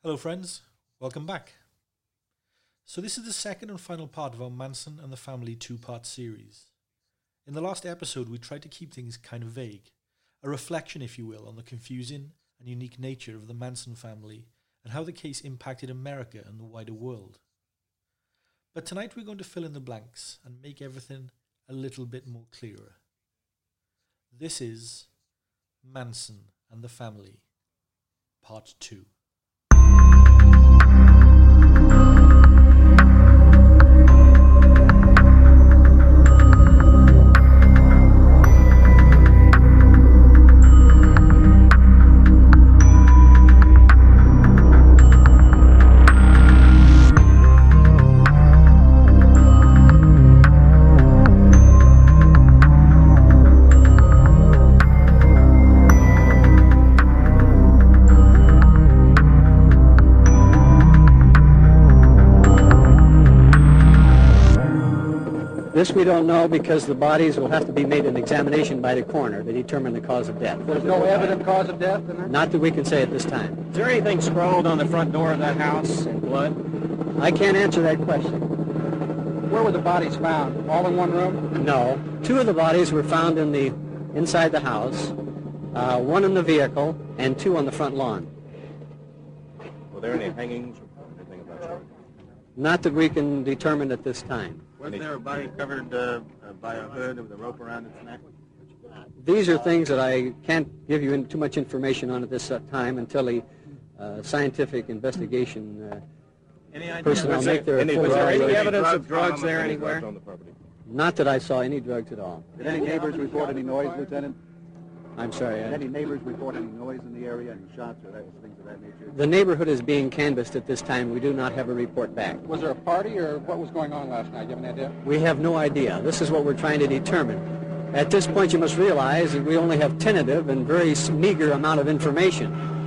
Hello friends, welcome back. So this is the second and final part of our Manson and the Family two-part series. In the last episode we tried to keep things kind of vague, a reflection if you will on the confusing and unique nature of the Manson family and how the case impacted America and the wider world. But tonight we're going to fill in the blanks and make everything a little bit more clearer. This is Manson and the Family, Part 2. This we don't know because the bodies will have to be made an examination by the coroner to determine the cause of death. There's no evident cause of death in there? Not that we can say at this time. Is there anything scrawled on the front door of that house in blood? I can't answer that question. Where were the bodies found? All in one room? No. Two of the bodies were found inside the house, one in the vehicle, and two on the front lawn. Were there any hangings or anything of that sort? Not that we can determine at this time. Was there a body covered by a hood with a rope around its neck? These are things that I can't give you too much information on at this time until the scientific investigation personnel make their full Was there any evaluation. evidence of drugs there anywhere? On the property? Not that I saw any drugs at all. Did any neighbors report any noise, Lieutenant? I'm sorry. Did any neighbors report any noise in the area, any shots or things of that nature? The neighborhood is being canvassed at this time. We do not have a report back. Was there a party or what was going on last night? Do you have any idea? We have no idea. This is what we're trying to determine. At this point, you must realize that we only have tentative and very meager amount of information.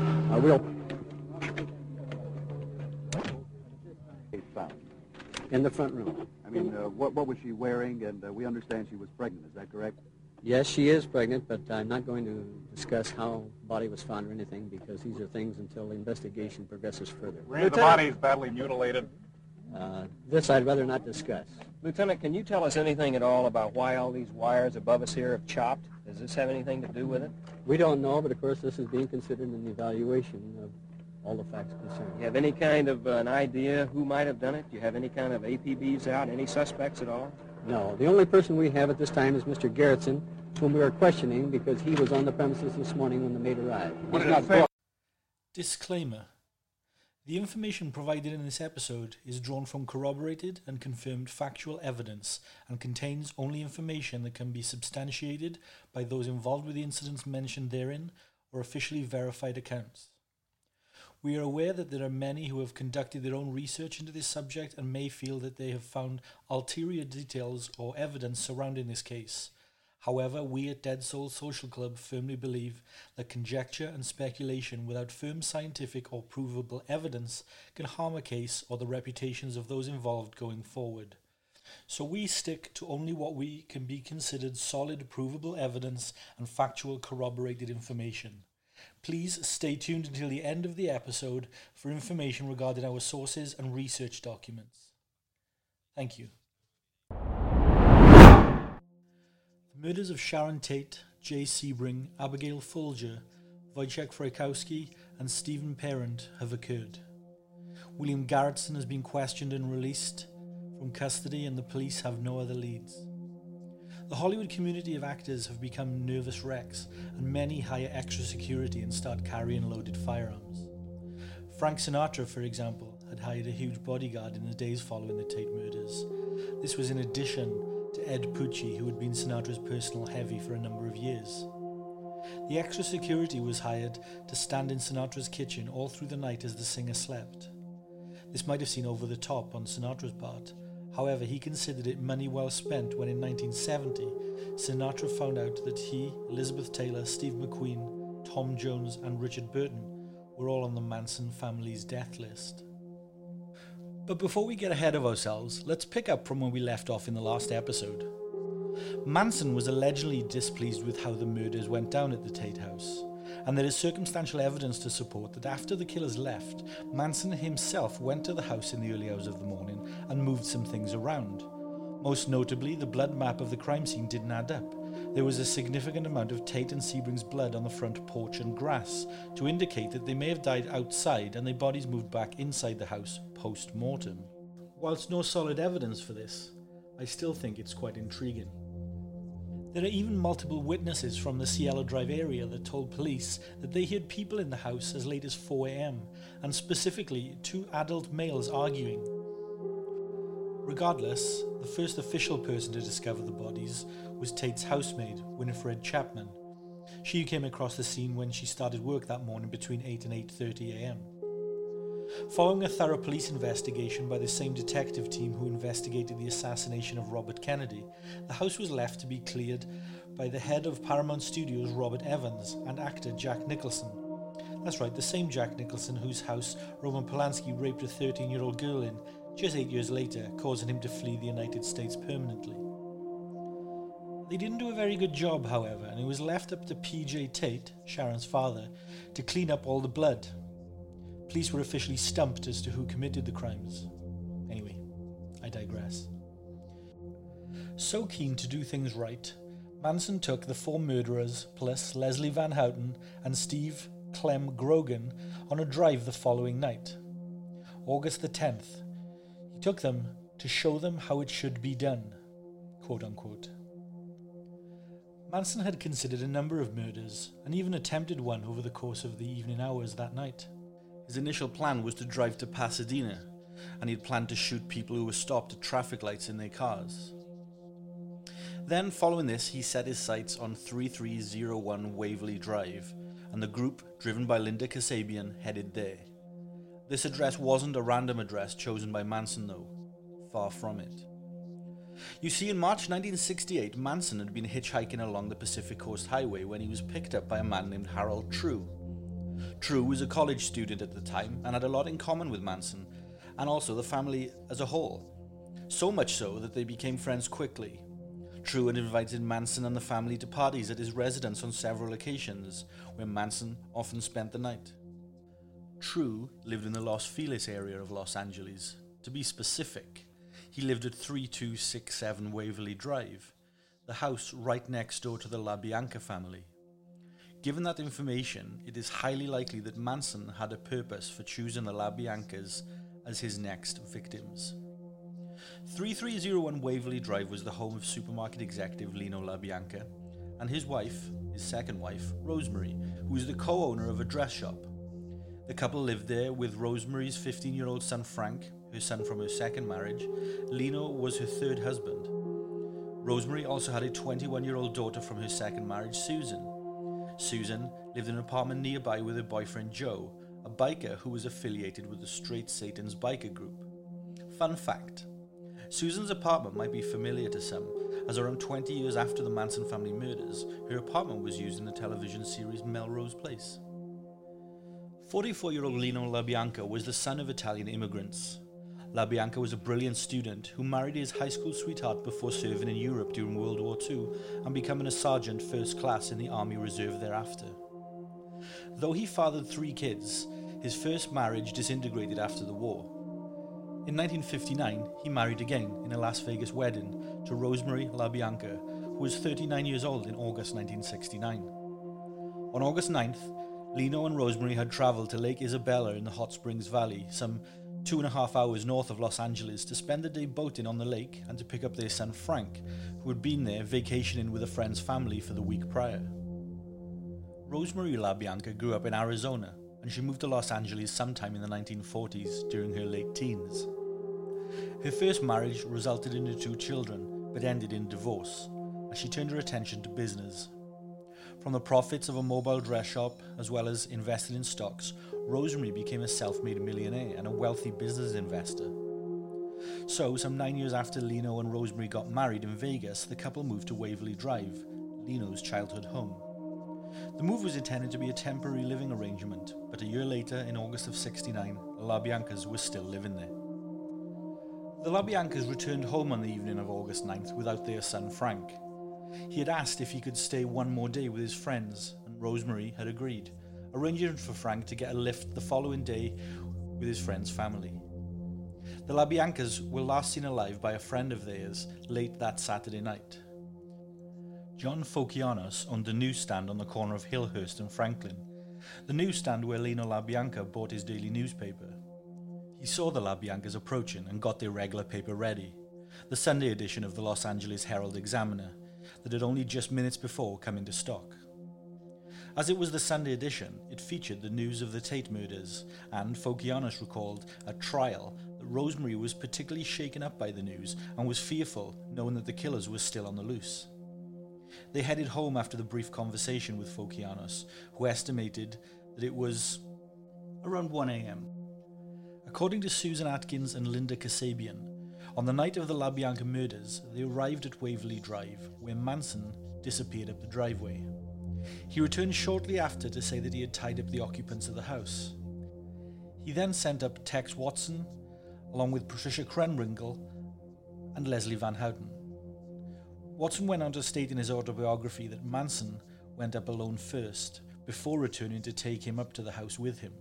In the front room. I mean, what was she wearing? And we understand she was pregnant. Is that correct? Yes, she is pregnant, but I'm not going to discuss how the body was found or anything because these are things until the investigation progresses further. Were any of the bodies badly mutilated? This I'd rather not discuss. Lieutenant, can you tell us anything at all about why all these wires above us here have chopped? Does this have anything to do with it? We don't know, but of course this is being considered in the evaluation of all the facts concerned. You have any kind of an idea who might have done it? Do you have any kind of APBs out, any suspects at all? No. The only person we have at this time is Mr. Garrettson, whom we are questioning because he was on the premises this morning when the maid arrived. What did it say? Disclaimer. The information provided in this episode is drawn from corroborated and confirmed factual evidence and contains only information that can be substantiated by those involved with the incidents mentioned therein or officially verified accounts. We are aware that there are many who have conducted their own research into this subject and may feel that they have found ulterior details or evidence surrounding this case. However, we at Dead Soul Social Club firmly believe that conjecture and speculation without firm scientific or provable evidence can harm a case or the reputations of those involved going forward. So we stick to only what we can be considered solid provable evidence and factual corroborated information. Please stay tuned until the end of the episode for information regarding our sources and research documents. Thank you. The murders of Sharon Tate, Jay Sebring, Abigail Folger, Wojciech Frykowski and Stephen Parent have occurred. William Garrettson has been questioned and released from custody and the police have no other leads. The Hollywood community of actors have become nervous wrecks and many hire extra security and start carrying loaded firearms. Frank Sinatra, for example, had hired a huge bodyguard in the days following the Tate murders. This was in addition to Ed Pucci, who had been Sinatra's personal heavy for a number of years. The extra security was hired to stand in Sinatra's kitchen all through the night as the singer slept. This might have seemed over the top on Sinatra's part. However, he considered it money well spent when in 1970, Sinatra found out that he, Elizabeth Taylor, Steve McQueen, Tom Jones and Richard Burton were all on the Manson family's death list. But before we get ahead of ourselves, let's pick up from where we left off in the last episode. Manson was allegedly displeased with how the murders went down at the Tate house, and there is circumstantial evidence to support that after the killers left, Manson himself went to the house in the early hours of the morning and moved some things around. Most notably, the blood map of the crime scene didn't add up. There was a significant amount of Tate and Sebring's blood on the front porch and grass to indicate that they may have died outside and their bodies moved back inside the house post-mortem. Whilst no solid evidence for this, I still think it's quite intriguing. There are even multiple witnesses from the Cielo Drive area that told police that they heard people in the house as late as 4 a.m, and specifically 2 adult males arguing. Regardless, the first official person to discover the bodies was Tate's housemaid, Winifred Chapman. She came across the scene when she started work that morning between 8 and 8:30 a.m. Following a thorough police investigation by the same detective team who investigated the assassination of Robert Kennedy, the house was left to be cleared by the head of Paramount Studios, Robert Evans, and actor Jack Nicholson. That's right, the same Jack Nicholson whose house Roman Polanski raped a 13-year-old girl in just 8 years later, causing him to flee the United States permanently. They didn't do a very good job, however, and it was left up to P.J. Tate, Sharon's father, to clean up all the blood. Police were officially stumped as to who committed the crimes. Anyway, I digress. So keen to do things right, Manson took the 4 murderers plus Leslie Van Houten and Steve Clem Grogan on a drive the following night. August the 10th. He took them to show them how it should be done, quote unquote. Manson had considered a number of murders and even attempted one over the course of the evening hours that night. His initial plan was to drive to Pasadena, and he had planned to shoot people who were stopped at traffic lights in their cars. Then, following this, he set his sights on 3301 Waverly Drive, and the group, driven by Linda Kasabian, headed there. This address wasn't a random address chosen by Manson, though. Far from it. You see, in March 1968, Manson had been hitchhiking along the Pacific Coast Highway when he was picked up by a man named Harold True. True was a college student at the time and had a lot in common with Manson, and also the family as a whole. So much so that they became friends quickly. True had invited Manson and the family to parties at his residence on several occasions, where Manson often spent the night. True lived in the Los Feliz area of Los Angeles. To be specific, he lived at 3267 Waverly Drive, the house right next door to the LaBianca family. Given that information, it is highly likely that Manson had a purpose for choosing the LaBiancas as his next victims. 3301 Waverly Drive was the home of supermarket executive Lino LaBianca and his wife, his second wife, Rosemary, who was the co-owner of a dress shop. The couple lived there with Rosemary's 15-year-old son Frank, her son from her second marriage. Lino was her third husband. Rosemary also had a 21-year-old daughter from her second marriage, Susan. Susan lived in an apartment nearby with her boyfriend Joe, a biker who was affiliated with the Straight Satan's biker group. Fun fact, Susan's apartment might be familiar to some, as around 20 years after the Manson family murders, her apartment was used in the television series Melrose Place. 44-year-old Lino LaBianca was the son of Italian immigrants. LaBianca was a brilliant student who married his high school sweetheart before serving in Europe during World War II and becoming a sergeant first class in the Army Reserve thereafter. Though he fathered 3 kids, his first marriage disintegrated after the war. In 1959, he married again in a Las Vegas wedding to Rosemary LaBianca, who was 39 years old in August 1969. On August 9th, Lino and Rosemary had traveled to Lake Isabella in the Hot Springs Valley, some 2.5 hours north of Los Angeles, to spend the day boating on the lake and to pick up their son Frank, who had been there vacationing with a friend's family for the week prior. Rosemary LaBianca grew up in Arizona, and she moved to Los Angeles sometime in the 1940s during her late teens. Her first marriage resulted in her 2 children, but ended in divorce, as she turned her attention to business. From the profits of a mobile dress shop, as well as invested in stocks, Rosemary became a self-made millionaire and a wealthy business investor. So, some 9 years after Lino and Rosemary got married in Vegas, the couple moved to Waverly Drive, Lino's childhood home. The move was intended to be a temporary living arrangement, but a year later, in August of '69, the LaBiancas were still living there. The LaBiancas returned home on the evening of August 9th without their son Frank. He had asked if he could stay one more day with his friends, and and Rosemary had agreed, arranging for Frank to get a lift the following day with his friend's family. The LaBiancas were last seen alive by a friend of theirs late that Saturday night. John Fokianos owned a newsstand on the corner of Hillhurst and Franklin, the newsstand where Lino LaBianca bought his daily newspaper. He saw the LaBiancas approaching and got their regular paper ready, the Sunday edition of the Los Angeles Herald-Examiner, that had only just minutes before come into stock. As it was the Sunday edition, it featured the news of the Tate murders, and Fokianos recalled at trial that Rosemary was particularly shaken up by the news and was fearful, knowing that the killers were still on the loose. They headed home after the brief conversation with Fokianos, who estimated that it was around 1 a.m. According to Susan Atkins and Linda Kasabian, on the night of the LaBianca murders, they arrived at Waverly Drive, where Manson disappeared up the driveway. He returned shortly after to say that he had tied up the occupants of the house. He then sent up Tex Watson, along with Patricia Krenwinkel and Leslie Van Houten. Watson went on to state in his autobiography that Manson went up alone first, before returning to take him up to the house with him.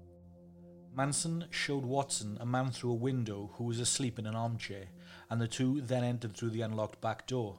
Manson showed Watson a man through a window who was asleep in an armchair, and the two then entered through the unlocked back door.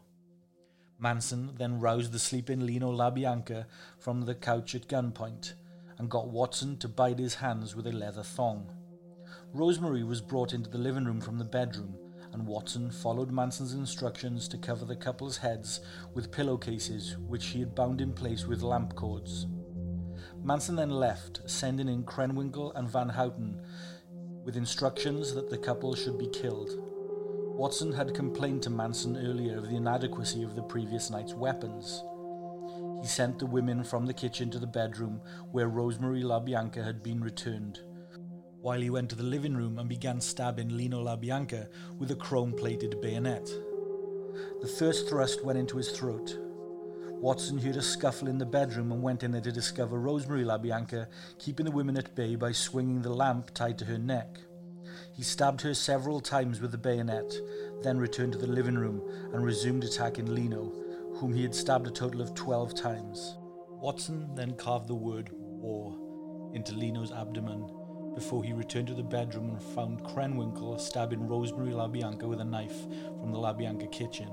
Manson then roused the sleeping Lino LaBianca from the couch at gunpoint, and got Watson to bind his hands with a leather thong. Rosemary was brought into the living room from the bedroom, and Watson followed Manson's instructions to cover the couple's heads with pillowcases which he had bound in place with lamp cords. Manson then left, sending in Krenwinkel and Van Houten with instructions that the couple should be killed. Watson had complained to Manson earlier of the inadequacy of the previous night's weapons. He sent the women from the kitchen to the bedroom where Rosemary LaBianca had been returned, while he went to the living room and began stabbing Lino LaBianca with a chrome-plated bayonet. The first thrust went into his throat. Watson heard a scuffle in the bedroom and went in there to discover Rosemary LaBianca keeping the women at bay by swinging the lamp tied to her neck. He stabbed her several times with the bayonet, then returned to the living room and resumed attacking Lino, whom he had stabbed a total of 12 times. Watson then carved the word "war" into Lino's abdomen before he returned to the bedroom and found Krenwinkel stabbing Rosemary LaBianca with a knife from the LaBianca kitchen.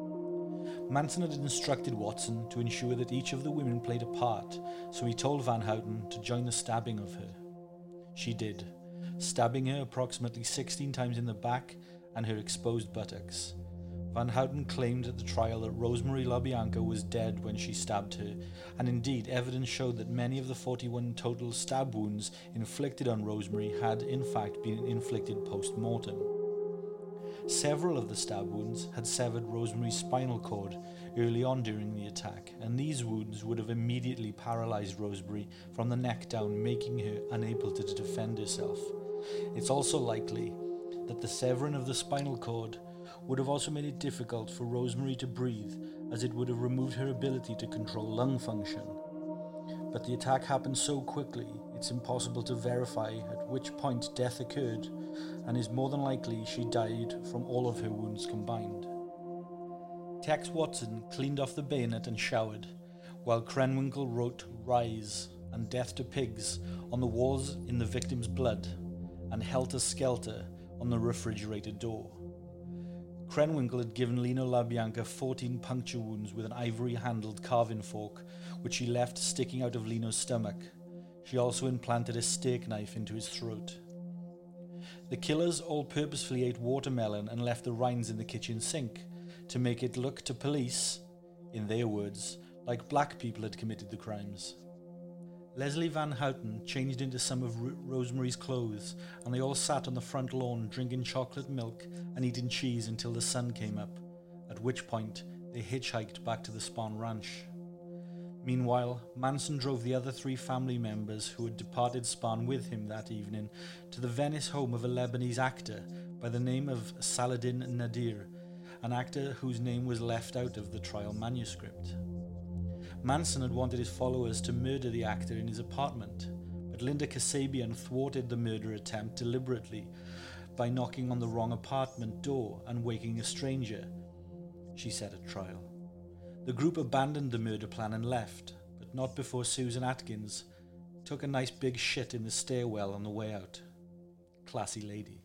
Manson had instructed Watson to ensure that each of the women played a part, so he told Van Houten to join the stabbing of her. She did, stabbing her approximately 16 times in the back and her exposed buttocks. Van Houten claimed at the trial that Rosemary LaBianca was dead when she stabbed her, and indeed evidence showed that many of the 41 total stab wounds inflicted on Rosemary had in fact been inflicted post-mortem. Several of the stab wounds had severed Rosemary's spinal cord early on during the attack, and these wounds would have immediately paralyzed Rosemary from the neck down, making her unable to defend herself. It's also likely that the severing of the spinal cord would have also made it difficult for Rosemary to breathe, as it would have removed her ability to control lung function. But the attack happened so quickly, it's impossible to verify at which point death occurred, and is more than likely she died from all of her wounds combined. Tex Watson cleaned off the bayonet and showered, while Krenwinkel wrote "Rise" and "Death to Pigs" on the walls in the victim's blood, and "Helter Skelter" on the refrigerator door. Krenwinkel had given Lino LaBianca 14 puncture wounds with an ivory-handled carving fork, which she left sticking out of Lino's stomach. She also implanted a steak knife into his throat. The killers all purposefully ate watermelon and left the rinds in the kitchen sink to make it look to police, in their words, like black people had committed the crimes. Leslie Van Houten changed into some of Rosemary's clothes, and they all sat on the front lawn drinking chocolate milk and eating cheese until the sun came up, at which point they hitchhiked back to the Spahn Ranch. Meanwhile, Manson drove the other 3 family members who had departed Spahn with him that evening to the Venice home of a Lebanese actor by the name of Saladin Nadir, an actor whose name was left out of the trial manuscript. Manson had wanted his followers to murder the actor in his apartment, but Linda Kasabian thwarted the murder attempt deliberately by knocking on the wrong apartment door and waking a stranger, she said at trial. The group abandoned the murder plan and left, but not before Susan Atkins took a nice big shit in the stairwell on the way out. Classy lady.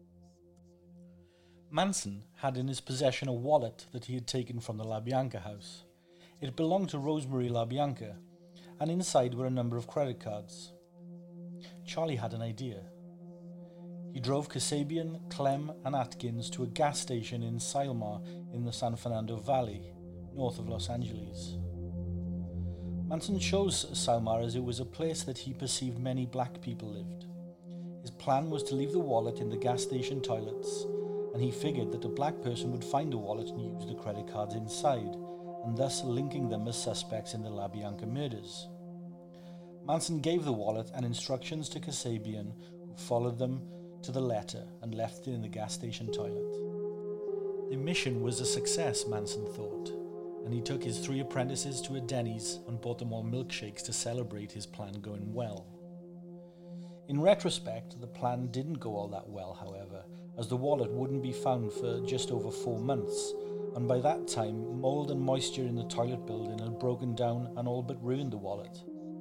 Manson had in his possession a wallet that he had taken from the LaBianca house. It belonged to Rosemary LaBianca, and inside were a number of credit cards. Charlie had an idea. He drove Kasabian, Clem and Atkins to a gas station in Sylmar in the San Fernando Valley, north of Los Angeles. Manson chose Sylmar as it was a place that he perceived many black people lived. His plan was to leave the wallet in the gas station toilets, and he figured that a black person would find the wallet and use the credit cards inside, and thus linking them as suspects in the LaBianca murders. Manson gave the wallet and instructions to Kasabian, who followed them to the letter and left it in the gas station toilet. The mission was a success, Manson thought, and he took his 3 apprentices to a Denny's and bought them all milkshakes to celebrate his plan going well. In retrospect, the plan didn't go all that well, however, as the wallet wouldn't be found for just over 4 months, and by that time, mold and moisture in the toilet building had broken down and all but ruined the wallet.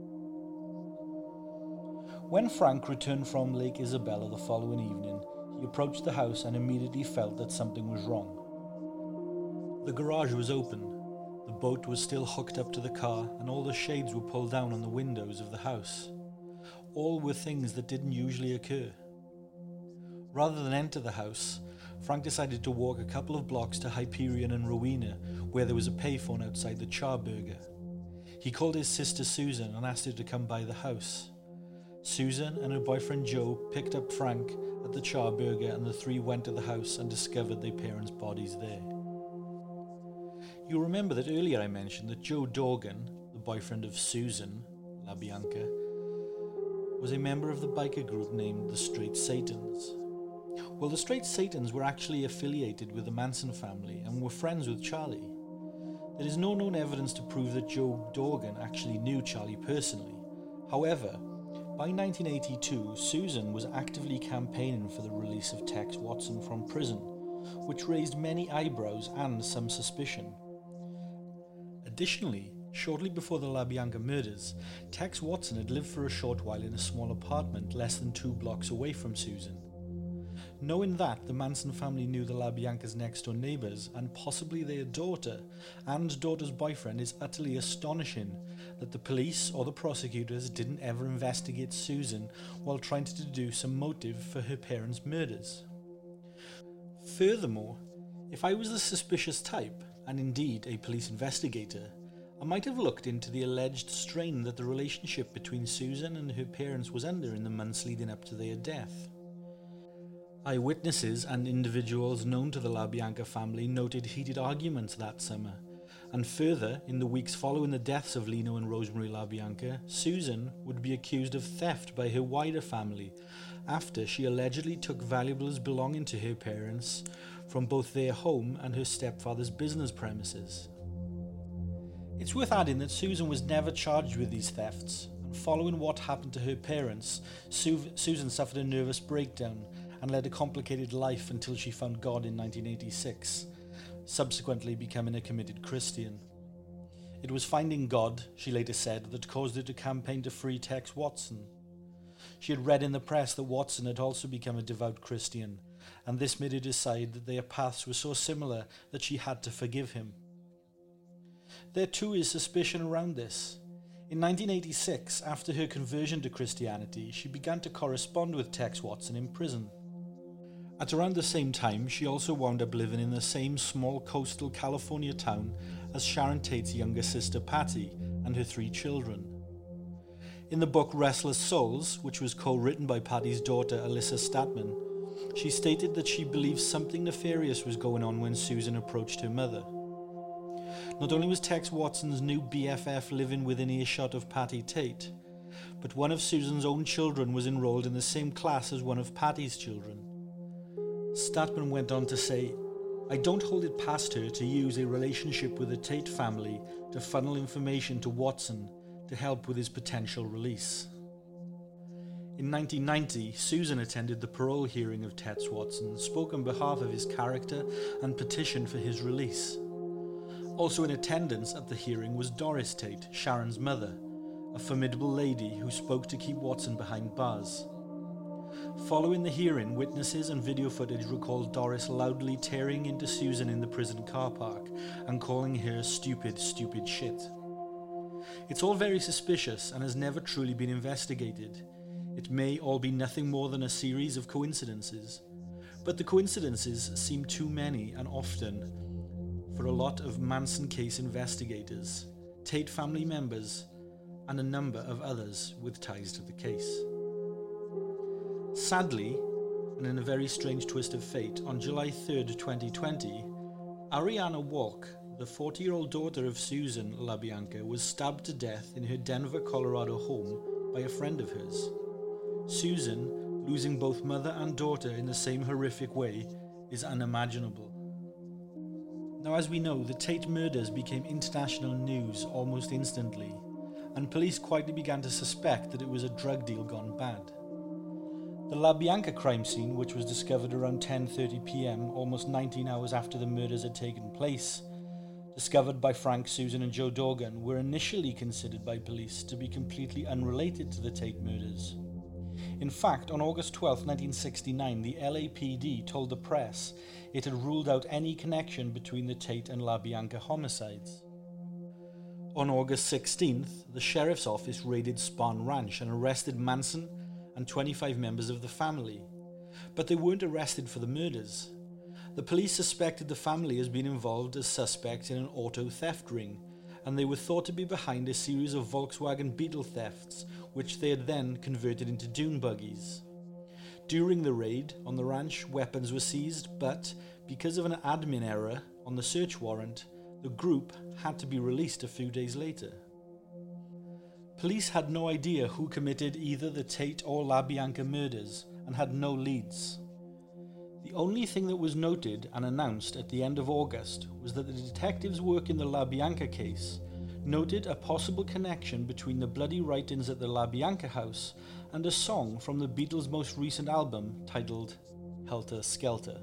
When Frank returned from Lake Isabella the following evening, he approached the house and immediately felt that something was wrong. The garage was open, the boat was still hooked up to the car, and all the shades were pulled down on the windows of the house. All were things that didn't usually occur. Rather than enter the house, Frank decided to walk a couple of blocks to Hyperion and Rowena, where there was a payphone outside the Charburger. He called his sister Susan and asked her to come by the house. Susan and her boyfriend Joe picked up Frank at the Charburger, and the 3 went to the house and discovered their parents' bodies there. You'll remember that earlier I mentioned that Joe Dorgan, the boyfriend of Susan LaBianca, was a member of the biker group named the Straight Satans. Well, the Straight Satans were actually affiliated with the Manson family and were friends with Charlie. There is no known evidence to prove that Joe Dorgan actually knew Charlie personally. However, by 1982, Susan was actively campaigning for the release of Tex Watson from prison, which raised many eyebrows and some suspicion. Additionally, shortly before the LaBianca murders, Tex Watson had lived for a short while in a small apartment less than 2 blocks away from Susan. Knowing that, the Manson family knew the LaBianca's next-door neighbours and possibly their daughter and daughter's boyfriend, is utterly astonishing that the police or the prosecutors didn't ever investigate Susan while trying to deduce a motive for her parents' murders. Furthermore, if I was the suspicious type, and indeed a police investigator, I might have looked into the alleged strain that the relationship between Susan and her parents was under in the months leading up to their death. Eyewitnesses and individuals known to the LaBianca family noted heated arguments that summer, and further, in the weeks following the deaths of Lino and Rosemary LaBianca, Susan would be accused of theft by her wider family after she allegedly took valuables belonging to her parents from both their home and her stepfather's business premises. It's worth adding that Susan was never charged with these thefts, and following what happened to her parents, Susan suffered a nervous breakdown and led a complicated life until she found God in 1986, subsequently becoming a committed Christian. It was finding God, she later said, that caused her to campaign to free Tex Watson. She had read in the press that Watson had also become a devout Christian, and this made her decide that their paths were so similar that she had to forgive him. There too is suspicion around this. In 1986, after her conversion to Christianity, she began to correspond with Tex Watson in prison. At around the same time, she also wound up living in the same small coastal California town as Sharon Tate's younger sister Patty and her 3 children. In the book Restless Souls, which was co-written by Patty's daughter Alyssa Statman, she stated that she believed something nefarious was going on when Susan approached her mother. Not only was Tex Watson's new BFF living within earshot of Patty Tate, but one of Susan's own children was enrolled in the same class as one of Patty's children. Statman went on to say, "I don't hold it past her to use a relationship with the Tate family to funnel information to Watson to help with his potential release." In 1990, Susan attended the parole hearing of Tex Watson, spoke on behalf of his character, and petitioned for his release. Also in attendance at the hearing was Doris Tate, Sharon's mother, a formidable lady who spoke to keep Watson behind bars. Following the hearing, witnesses and video footage recalled Doris loudly tearing into Susan in the prison car park and calling her stupid, stupid shit. It's all very suspicious and has never truly been investigated. It may all be nothing more than a series of coincidences, but the coincidences seem too many and often for a lot of Manson case investigators, Tate family members, and a number of others with ties to the case. Sadly, and in a very strange twist of fate, on July 3rd, 2020, Ariana Walk, the 40-year-old daughter of Susan LaBianca, was stabbed to death in her Denver, Colorado home by a friend of hers. Susan, losing both mother and daughter in the same horrific way, is unimaginable. Now, as we know, the Tate murders became international news almost instantly, and police quietly began to suspect that it was a drug deal gone bad. The LaBianca crime scene, which was discovered around 10:30 p.m., almost 19 hours after the murders had taken place, discovered by Frank, Susan and Joe Dorgan, were initially considered by police to be completely unrelated to the Tate murders. In fact, on August 12, 1969, the LAPD told the press it had ruled out any connection between the Tate and LaBianca homicides. On August 16th, the sheriff's office raided Spahn Ranch and arrested Manson and 25 members of the family, but they weren't arrested for the murders. The police suspected the family as being involved as suspects in an auto theft ring, and they were thought to be behind a series of Volkswagen Beetle thefts, which they had then converted into dune buggies. During the raid on the ranch, weapons were seized, but because of an admin error on the search warrant, the group had to be released a few days later. Police had no idea who committed either the Tate or LaBianca murders and had no leads. The only thing that was noted and announced at the end of August was that the detectives working the LaBianca case noted a possible connection between the bloody write-ins at the LaBianca house and a song from the Beatles' most recent album titled Helter Skelter.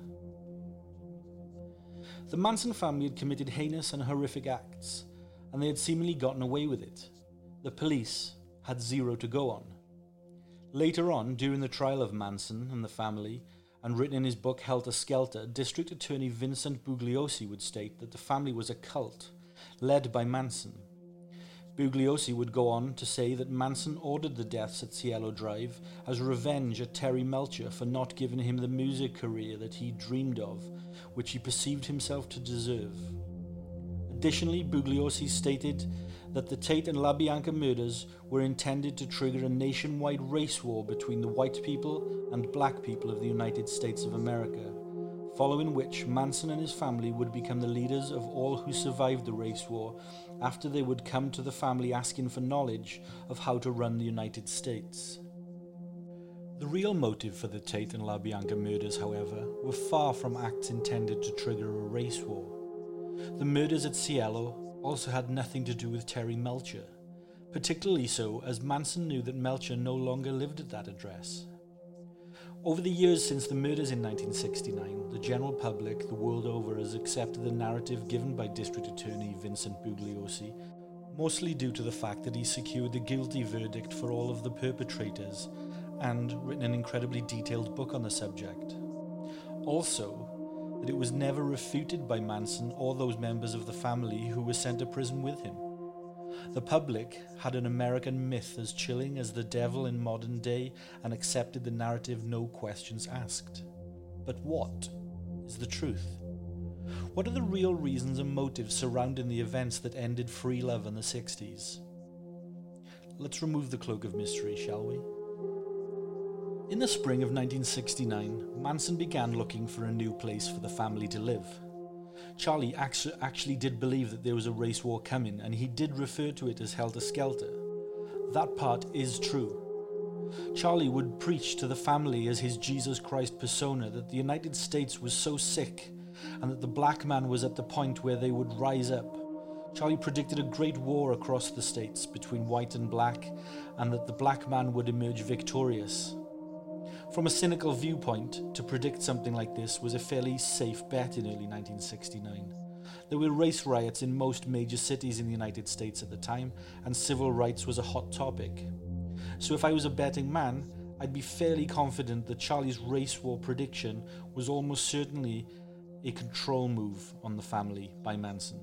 The Manson family had committed heinous and horrific acts, and they had seemingly gotten away with it. The police had zero to go on. Later on, during the trial of Manson and the family, and written in his book Helter Skelter, District Attorney Vincent Bugliosi would state that the family was a cult, led by Manson. Bugliosi would go on to say that Manson ordered the deaths at Cielo Drive as revenge at Terry Melcher for not giving him the music career that he dreamed of, which he perceived himself to deserve. Additionally, Bugliosi stated that the Tate and LaBianca murders were intended to trigger a nationwide race war between the white people and black people of the United States of America, following which Manson and his family would become the leaders of all who survived the race war after they would come to the family asking for knowledge of how to run the United States. The real motive for the Tate and LaBianca murders, however, were far from acts intended to trigger a race war. The murders at Cielo also had nothing to do with Terry Melcher, particularly so as Manson knew that Melcher no longer lived at that address. Over the years since the murders in 1969, the general public the world over has accepted the narrative given by District Attorney Vincent Bugliosi, mostly due to the fact that he secured the guilty verdict for all of the perpetrators and written an incredibly detailed book on the subject. Also, that it was never refuted by Manson or those members of the family who were sent to prison with him. The public had an American myth as chilling as the devil in modern day and accepted the narrative no questions asked. But what is the truth? What are the real reasons and motives surrounding the events that ended free love in the 60s? Let's remove the cloak of mystery, shall we? In the spring of 1969, Manson began looking for a new place for the family to live. Charlie actually did believe that there was a race war coming, and he did refer to it as Helter Skelter. That part is true. Charlie would preach to the family as his Jesus Christ persona that the United States was so sick and that the black man was at the point where they would rise up. Charlie predicted a great war across the states between white and black, and that the black man would emerge victorious. From a cynical viewpoint, to predict something like this was a fairly safe bet in early 1969. There were race riots in most major cities in the United States at the time, and civil rights was a hot topic. So if I was a betting man, I'd be fairly confident that Charlie's race war prediction was almost certainly a control move on the family by Manson.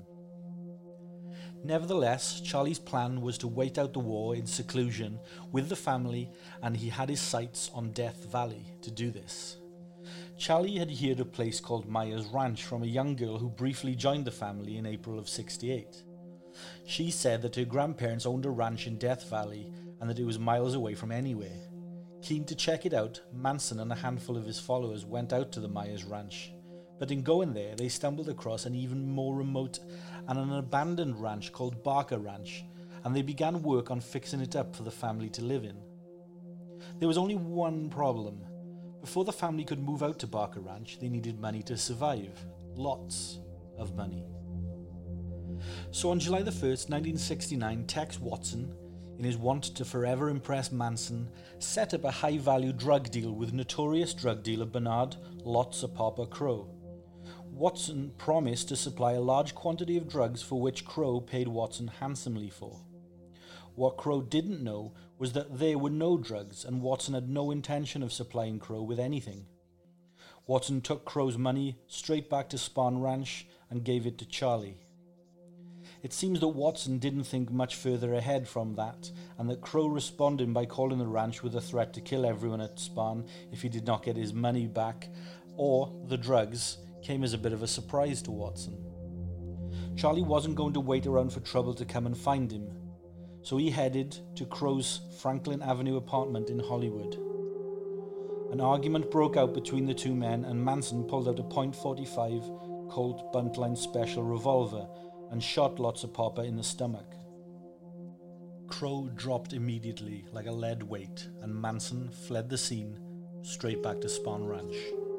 Nevertheless, Charlie's plan was to wait out the war in seclusion with the family, and he had his sights on Death Valley to do this. Charlie had heard a place called Myers Ranch from a young girl who briefly joined the family in April of '68. She said that her grandparents owned a ranch in Death Valley and that it was miles away from anywhere. Keen to check it out, Manson and a handful of his followers went out to the Myers Ranch. But in going there, they stumbled across an even more remote and an abandoned ranch called Barker Ranch, and they began work on fixing it up for the family to live in. There was only one problem. Before the family could move out to Barker Ranch, they needed money to survive. Lots of money. So on July the 1st, 1969, Tex Watson, in his want to forever impress Manson, set up a high-value drug deal with notorious drug dealer Bernard "Lots of Papa" Crow. Watson promised to supply a large quantity of drugs for which Crow paid Watson handsomely for. What Crow didn't know was that there were no drugs, and Watson had no intention of supplying Crow with anything. Watson took Crow's money straight back to Spahn Ranch and gave it to Charlie. It seems that Watson didn't think much further ahead from that, and that Crow responded by calling the ranch with a threat to kill everyone at Spahn if he did not get his money back, or the drugs, came as a bit of a surprise to Watson. Charlie wasn't going to wait around for trouble to come and find him, so he headed to Crow's Franklin Avenue apartment in Hollywood. An argument broke out between the two men, and Manson pulled out a .45 Colt Buntline Special revolver and shot Lots of Papa in the stomach. Crow dropped immediately like a lead weight, and Manson fled the scene straight back to Spahn Ranch.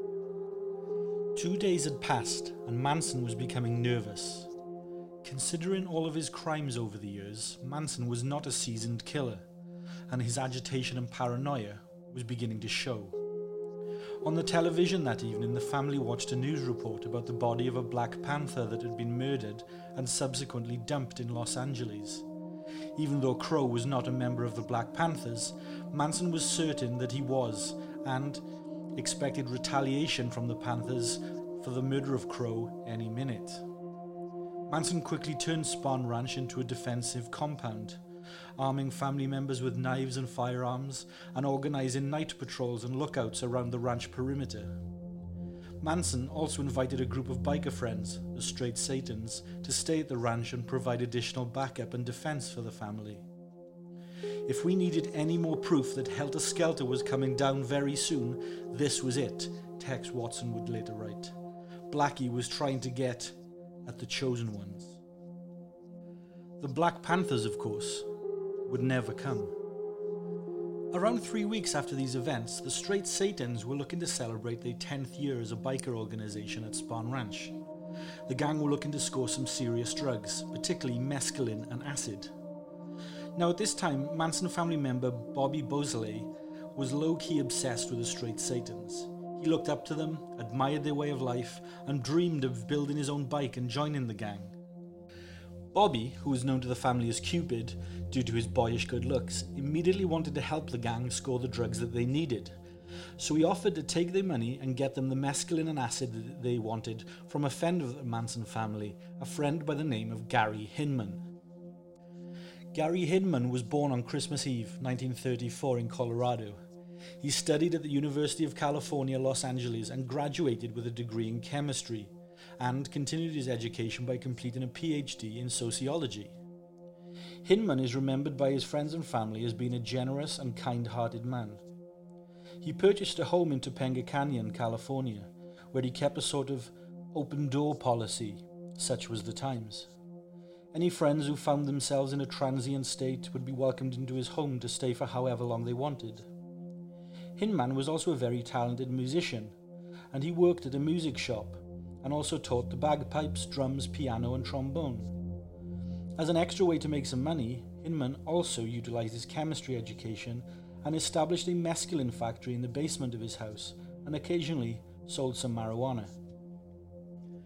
2 days had passed, and Manson was becoming nervous. Considering all of his crimes over the years, Manson was not a seasoned killer, and his agitation and paranoia was beginning to show. On the television that evening, the family watched a news report about the body of a Black Panther that had been murdered and subsequently dumped in Los Angeles. Even though Crow was not a member of the Black Panthers, Manson was certain that he was, and expected retaliation from the Panthers for the murder of Crow any minute. Manson quickly turned Spahn Ranch into a defensive compound, arming family members with knives and firearms and organizing night patrols and lookouts around the ranch perimeter. Manson also invited a group of biker friends, the Straight Satans, to stay at the ranch and provide additional backup and defense for the family. If we needed any more proof that Helter Skelter was coming down very soon, this was it, Tex Watson would later write. Blackie was trying to get at the chosen ones. The Black Panthers, of course, would never come. Around 3 weeks after these events, the Straight Satans were looking to celebrate their 10th year as a biker organization at Spahn Ranch. The gang were looking to score some serious drugs, particularly mescaline and acid. Now at this time, Manson family member Bobby Beausoleil was low-key obsessed with the Straight Satans. He looked up to them, admired their way of life, and dreamed of building his own bike and joining the gang. Bobby, who was known to the family as Cupid due to his boyish good looks, immediately wanted to help the gang score the drugs that they needed. So he offered to take their money and get them the mescaline and acid that they wanted from a friend of the Manson family, a friend by the name of Gary Hinman. Gary Hinman was born on Christmas Eve, 1934 in Colorado. He studied at the University of California, Los Angeles, and graduated with a degree in chemistry, and continued his education by completing a PhD in sociology. Hinman is remembered by his friends and family as being a generous and kind-hearted man. He purchased a home in Topanga Canyon, California, where he kept a sort of open-door policy, such was the times. Any friends who found themselves in a transient state would be welcomed into his home to stay for however long they wanted. Hinman was also a very talented musician, and he worked at a music shop, and also taught the bagpipes, drums, piano, and trombone. As an extra way to make some money, Hinman also utilized his chemistry education and established a mescaline factory in the basement of his house, and occasionally sold some marijuana.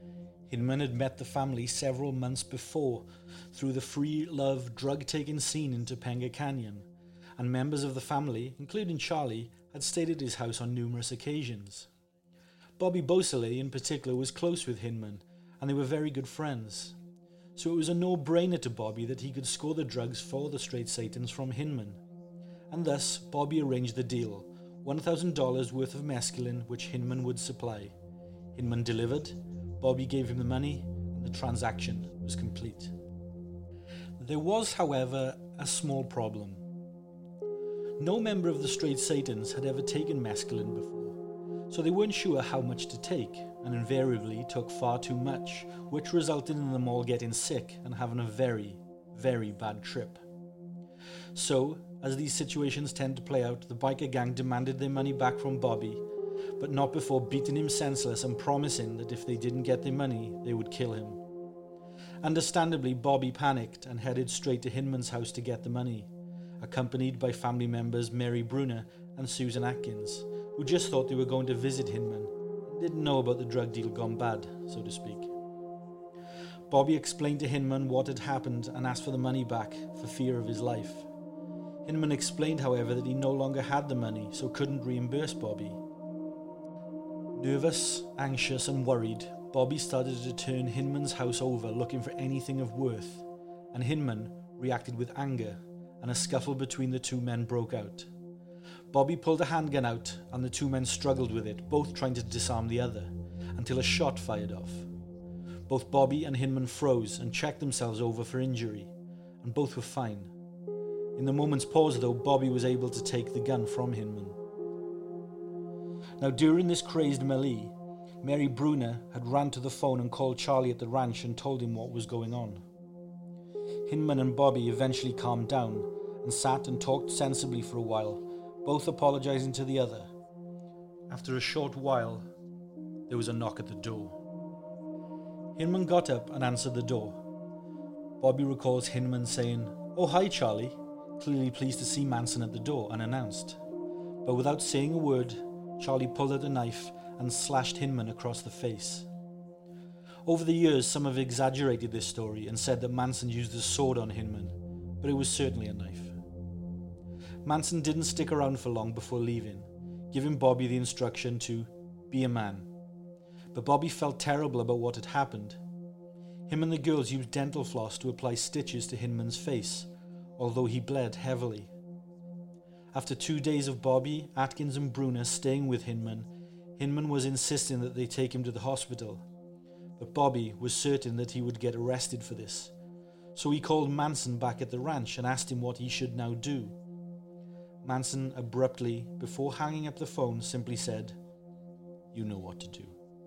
Hinman had met the family several months before through the free love drug-taking scene in Topanga Canyon, and members of the family, including Charlie, had stayed at his house on numerous occasions. Bobby Beausoleil in particular was close with Hinman, and they were very good friends. So it was a no-brainer to Bobby that he could score the drugs for the Straight Satans from Hinman. And thus, Bobby arranged the deal, $1,000 worth of mescaline which Hinman would supply. Hinman delivered, Bobby gave him the money, and the transaction was complete. There was, however, a small problem. No member of the Straight Satans had ever taken mescaline before, so they weren't sure how much to take, and invariably took far too much, which resulted in them all getting sick and having a very, very bad trip. So, as these situations tend to play out, the biker gang demanded their money back from Bobby, but not before beating him senseless and promising that if they didn't get their money, they would kill him. Understandably, Bobby panicked and headed straight to Hinman's house to get the money, accompanied by family members Mary Bruner and Susan Atkins, who just thought they were going to visit Hinman and didn't know about the drug deal gone bad, so to speak. Bobby explained to Hinman what had happened and asked for the money back for fear of his life. Hinman explained, however, that he no longer had the money, so couldn't reimburse Bobby. Nervous, anxious and worried, Bobby started to turn Hinman's house over looking for anything of worth, and Hinman reacted with anger, and a scuffle between the two men broke out. Bobby pulled a handgun out, and the two men struggled with it, both trying to disarm the other, until a shot fired off. Both Bobby and Hinman froze and checked themselves over for injury, and both were fine. In the moment's pause, though, Bobby was able to take the gun from Hinman. Now, during this crazed melee, Mary Bruner had ran to the phone and called Charlie at the ranch and told him what was going on. Hinman and Bobby eventually calmed down and sat and talked sensibly for a while, both apologizing to the other. After a short while, there was a knock at the door. Hinman got up and answered the door. Bobby recalls Hinman saying, "Oh, hi, Charlie," clearly pleased to see Manson at the door, unannounced. But without saying a word, Charlie pulled out a knife and slashed Hinman across the face. Over the years, some have exaggerated this story and said that Manson used a sword on Hinman, but it was certainly a knife. Manson didn't stick around for long before leaving, giving Bobby the instruction to be a man. But Bobby felt terrible about what had happened. Him and the girls used dental floss to apply stitches to Hinman's face, although he bled heavily. After 2 days of Bobby, Atkins and Bruner staying with Hinman, Hinman was insisting that they take him to the hospital. But Bobby was certain that he would get arrested for this. So he called Manson back at the ranch and asked him what he should now do. Manson abruptly, before hanging up the phone, simply said, "You know what to do."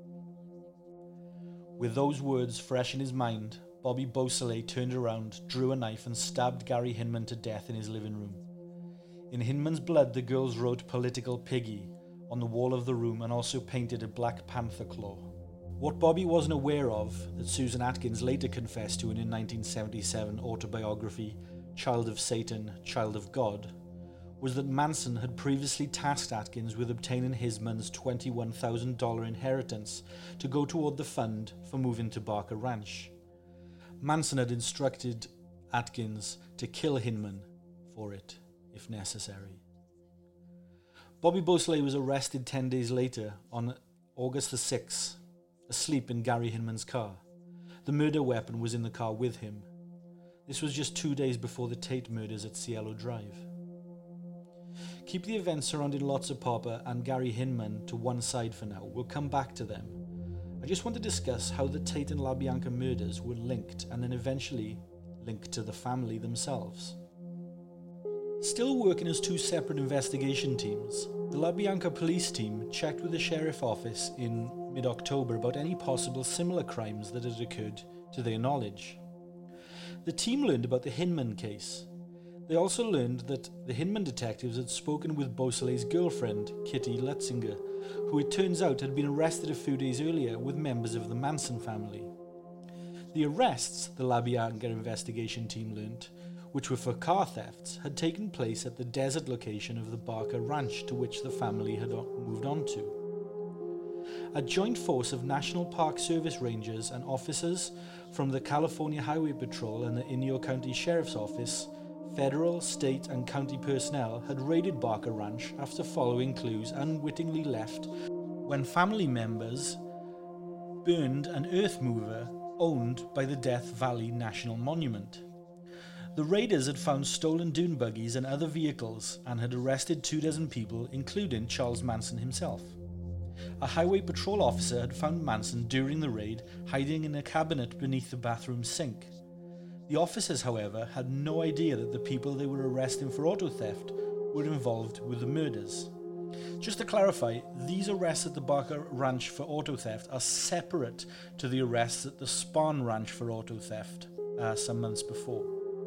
With those words fresh in his mind, Bobby Beausoleil turned around, drew a knife and stabbed Gary Hinman to death in his living room. In Hinman's blood, the girls wrote "Political Piggy" on the wall of the room and also painted a Black Panther claw. What Bobby wasn't aware of, that Susan Atkins later confessed to in her 1977 autobiography, Child of Satan, Child of God, was that Manson had previously tasked Atkins with obtaining Hinman's $21,000 inheritance to go toward the fund for moving to Barker Ranch. Manson had instructed Atkins to kill Hinman for it, if necessary. Bobby Beausoleil was arrested 10 days later on August the 6th, asleep in Gary Hinman's car. The murder weapon was in the car with him. This was just 2 days before the Tate murders at Cielo Drive. Keep the events surrounding Lotsa Papa and Gary Hinman to one side for now. We'll come back to them. I just want to discuss how the Tate and LaBianca murders were linked and then eventually linked to the family themselves. Still working as two separate investigation teams, the LaBianca police team checked with the sheriff office in mid-October about any possible similar crimes that had occurred to their knowledge. The team learned about the Hinman case. They also learned that the Hinman detectives had spoken with Beausoleil's girlfriend, Kitty Lutzinger, who it turns out had been arrested a few days earlier with members of the Manson family. The arrests, the LaBianca investigation team learned, which were for car thefts, had taken place at the desert location of the Barker Ranch to which the family had moved on to. A joint force of National Park Service rangers and officers from the California Highway Patrol and the Inyo County Sheriff's Office, federal, state and county personnel had raided Barker Ranch after following clues unwittingly left when family members burned an earth mover owned by the Death Valley National Monument. The raiders had found stolen dune buggies and other vehicles and had arrested 24 people, including Charles Manson himself. A highway patrol officer had found Manson during the raid hiding in a cabinet beneath the bathroom sink. The officers, however, had no idea that the people they were arresting for auto theft were involved with the murders. Just to clarify, these arrests at the Barker Ranch for auto theft are separate to the arrests at the Spahn Ranch for auto theft some months before.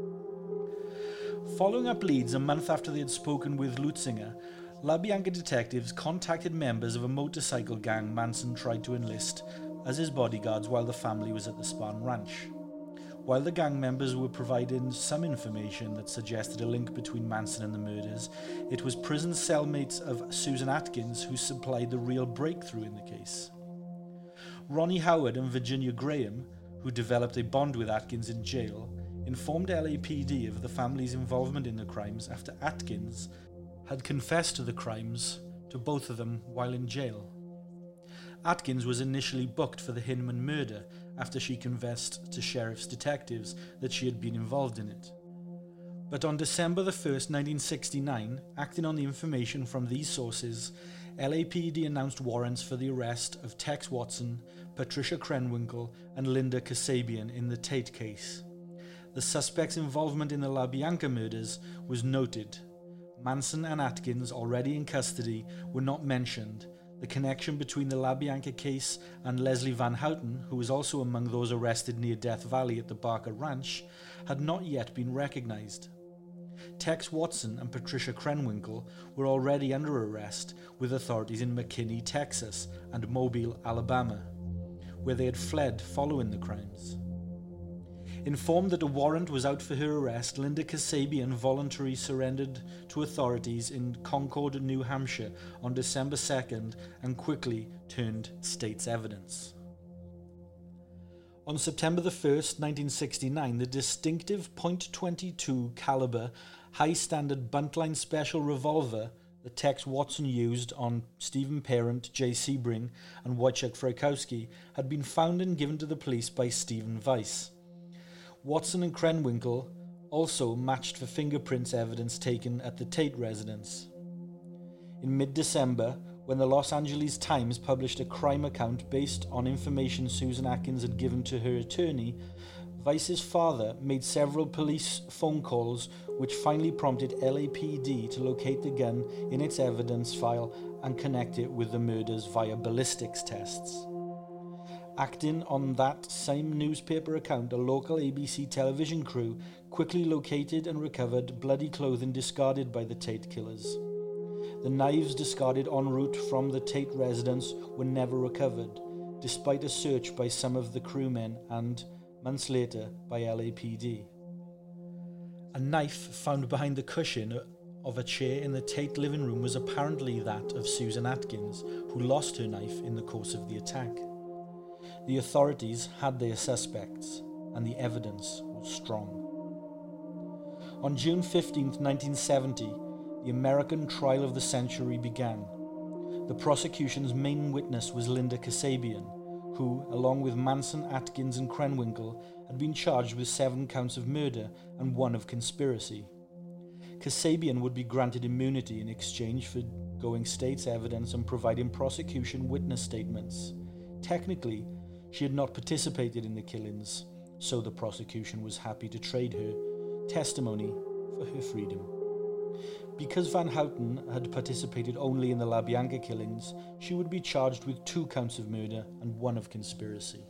Following up leads a month after they had spoken with Lutzinger, LaBianca detectives contacted members of a motorcycle gang Manson tried to enlist as his bodyguards while the family was at the Spahn Ranch. While the gang members were providing some information that suggested a link between Manson and the murders, it was prison cellmates of Susan Atkins who supplied the real breakthrough in the case. Ronnie Howard and Virginia Graham, who developed a bond with Atkins in jail, informed LAPD of the family's involvement in the crimes after Atkins had confessed to the crimes to both of them while in jail. Atkins was initially booked for the Hinman murder after she confessed to sheriff's detectives that she had been involved in it. But on December the 1st, 1969, acting on the information from these sources, LAPD announced warrants for the arrest of Tex Watson, Patricia Krenwinkel, and Linda Kasabian in the Tate case. The suspects' involvement in the LaBianca murders was noted. Manson and Atkins, already in custody, were not mentioned. The connection between the LaBianca case and Leslie Van Houten, who was also among those arrested near Death Valley at the Barker Ranch, had not yet been recognized. Tex Watson and Patricia Krenwinkel were already under arrest with authorities in McKinney, Texas, and Mobile, Alabama, where they had fled following the crimes. Informed that a warrant was out for her arrest, Linda Kasabian voluntarily surrendered to authorities in Concord, New Hampshire on December 2nd and quickly turned state's evidence. On September the 1st, 1969, the distinctive .22 caliber high-standard buntline special revolver that Tex Watson used on Stephen Parent, Jay Sebring, and Wojciech Frykowski had been found and given to the police by Stephen Weiss. Watson and Krenwinkel also matched for fingerprints evidence taken at the Tate residence. In mid-December, when the Los Angeles Times published a crime account based on information Susan Atkins had given to her attorney, Weiss's father made several police phone calls which finally prompted LAPD to locate the gun in its evidence file and connect it with the murders via ballistics tests. Acting on that same newspaper account, a local ABC television crew quickly located and recovered bloody clothing discarded by the Tate killers. The knives discarded en route from the Tate residence were never recovered, despite a search by some of the crewmen and, months later, by LAPD. A knife found behind the cushion of a chair in the Tate living room was apparently that of Susan Atkins, who lost her knife in the course of the attack. The authorities had their suspects, and the evidence was strong. On June 15, 1970, the American trial of the century began. The prosecution's main witness was Linda Kasabian, who, along with Manson, Atkins, and Krenwinkel, had been charged with 7 counts of murder and 1 of conspiracy. Kasabian would be granted immunity in exchange for going state's evidence and providing prosecution witness statements. Technically, she had not participated in the killings, so the prosecution was happy to trade her testimony for her freedom. Because Van Houten had participated only in the LaBianca killings, she would be charged with 2 counts of murder and 1 of conspiracy.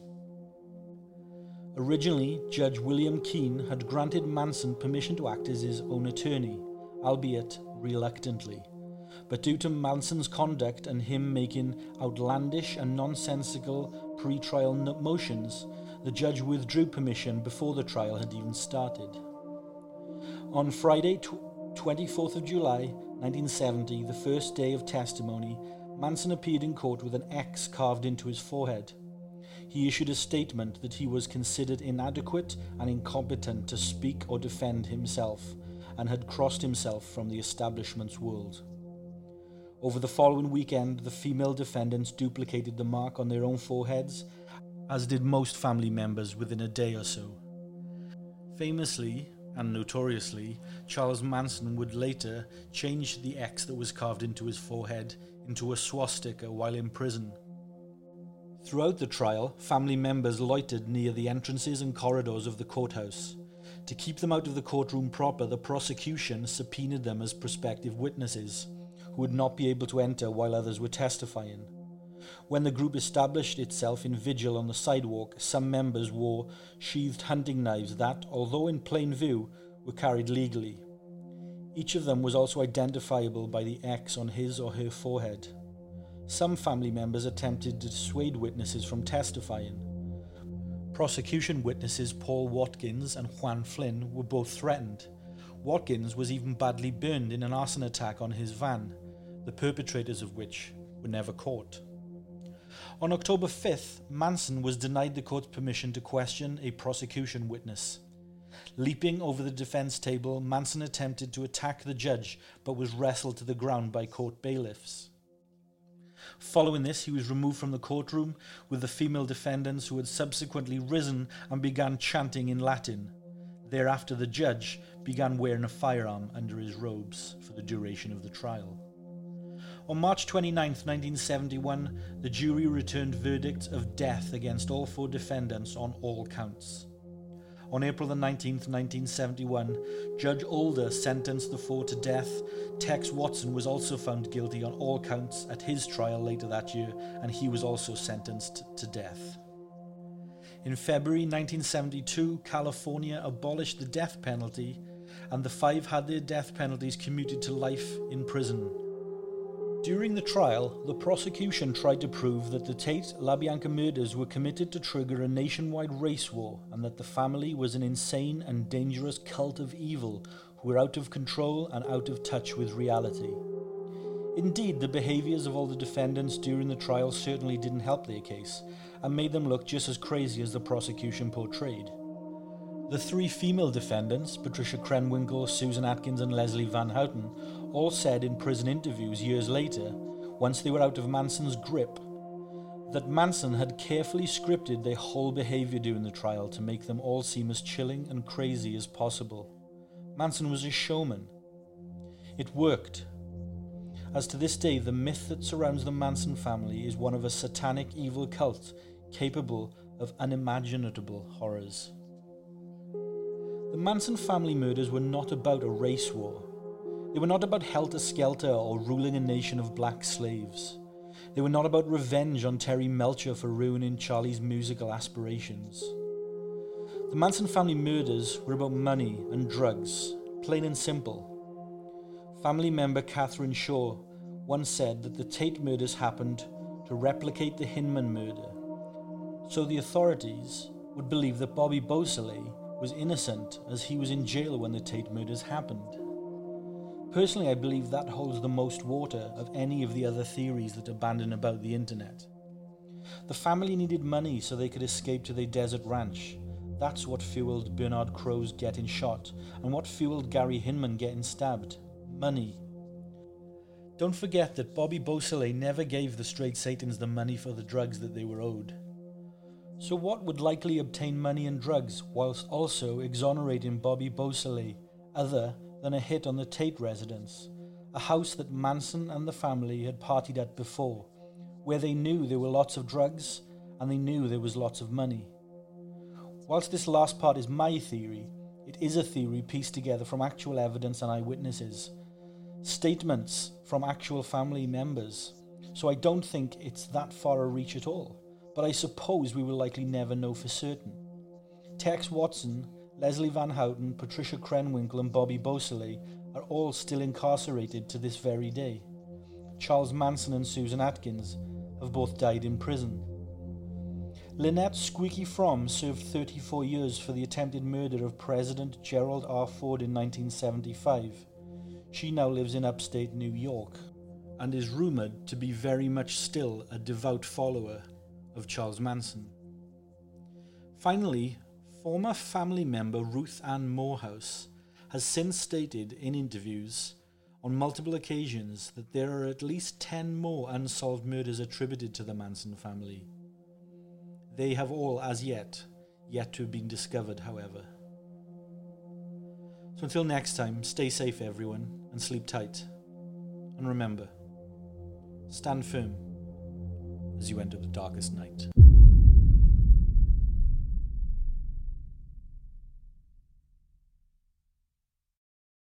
Originally, Judge William Keene had granted Manson permission to act as his own attorney, albeit reluctantly. But due to Manson's conduct and him making outlandish and nonsensical pre-trial motions, the judge withdrew permission before the trial had even started. On Friday, 24th of July, 1970, the first day of testimony, Manson appeared in court with an X carved into his forehead. He issued a statement that he was considered inadequate and incompetent to speak or defend himself, and had crossed himself from the establishment's world. Over the following weekend, the female defendants duplicated the mark on their own foreheads, as did most family members within a day or so. Famously, and notoriously, Charles Manson would later change the X that was carved into his forehead into a swastika while in prison. Throughout the trial, family members loitered near the entrances and corridors of the courthouse. To keep them out of the courtroom proper, the prosecution subpoenaed them as prospective witnesses, who would not be able to enter while others were testifying. When the group established itself in vigil on the sidewalk, some members wore sheathed hunting knives that, although in plain view, were carried legally. Each of them was also identifiable by the X on his or her forehead. Some family members attempted to dissuade witnesses from testifying. Prosecution witnesses Paul Watkins and Juan Flynn were both threatened. Watkins was even badly burned in an arson attack on his van, the perpetrators of which were never caught. On October 5th, Manson was denied the court's permission to question a prosecution witness. Leaping over the defense table, Manson attempted to attack the judge, but was wrestled to the ground by court bailiffs. Following this, he was removed from the courtroom with the female defendants, who had subsequently risen and began chanting in Latin. Thereafter, the judge began wearing a firearm under his robes for the duration of the trial. On March 29, 1971, the jury returned verdicts of death against all 4 defendants on all counts. On April 19, 1971, Judge Older sentenced the 4 to death. Tex Watson was also found guilty on all counts at his trial later that year, and he was also sentenced to death. In February 1972, California abolished the death penalty, and the 5 had their death penalties commuted to life in prison. During the trial, the prosecution tried to prove that the Tate-LaBianca murders were committed to trigger a nationwide race war, and that the family was an insane and dangerous cult of evil who were out of control and out of touch with reality. Indeed, the behaviours of all the defendants during the trial certainly didn't help their case, and made them look just as crazy as the prosecution portrayed. The 3 female defendants, Patricia Krenwinkel, Susan Atkins and Leslie Van Houten, all said in prison interviews years later, once they were out of Manson's grip, that Manson had carefully scripted their whole behaviour during the trial to make them all seem as chilling and crazy as possible. Manson was a showman. It worked. As to this day, the myth that surrounds the Manson family is one of a satanic evil cult capable of unimaginable horrors. The Manson family murders were not about a race war. They were not about helter-skelter or ruling a nation of black slaves. They were not about revenge on Terry Melcher for ruining Charlie's musical aspirations. The Manson family murders were about money and drugs, plain and simple. Family member Catherine Shaw once said that the Tate murders happened to replicate the Hinman murder, so the authorities would believe that Bobby Beausoleil was innocent, as he was in jail when the Tate murders happened. Personally, I believe that holds the most water of any of the other theories that abandon about the internet. The family needed money so they could escape to their desert ranch. That's what fueled Bernard Crowes getting shot, and what fueled Gary Hinman getting stabbed. Money. Don't forget that Bobby Beausoleil never gave the Straight Satans the money for the drugs that they were owed. So what would likely obtain money and drugs whilst also exonerating Bobby Beausoleil, other than a hit on the Tate residence, a house that Manson and the family had partied at before, where they knew there were lots of drugs and they knew there was lots of money. Whilst this last part is my theory, it is a theory pieced together from actual evidence and eyewitnesses, statements from actual family members, so I don't think it's that far a reach at all, but I suppose we will likely never know for certain. Tex Watson, Leslie Van Houten, Patricia Krenwinkel and Bobby Beausoleil are all still incarcerated to this very day. Charles Manson and Susan Atkins have both died in prison. Lynette Squeaky Fromm served 34 years for the attempted murder of President Gerald R. Ford in 1975. She now lives in upstate New York. and is rumoured to be very much still a devout follower of Charles Manson. Finally, former family member Ruth Ann Morehouse has since stated in interviews on multiple occasions that there are at least 10 more unsolved murders attributed to the Manson family. They have all, as yet to have been discovered, however. So until next time, stay safe everyone, and sleep tight. And remember, stand firm as you enter the darkest night.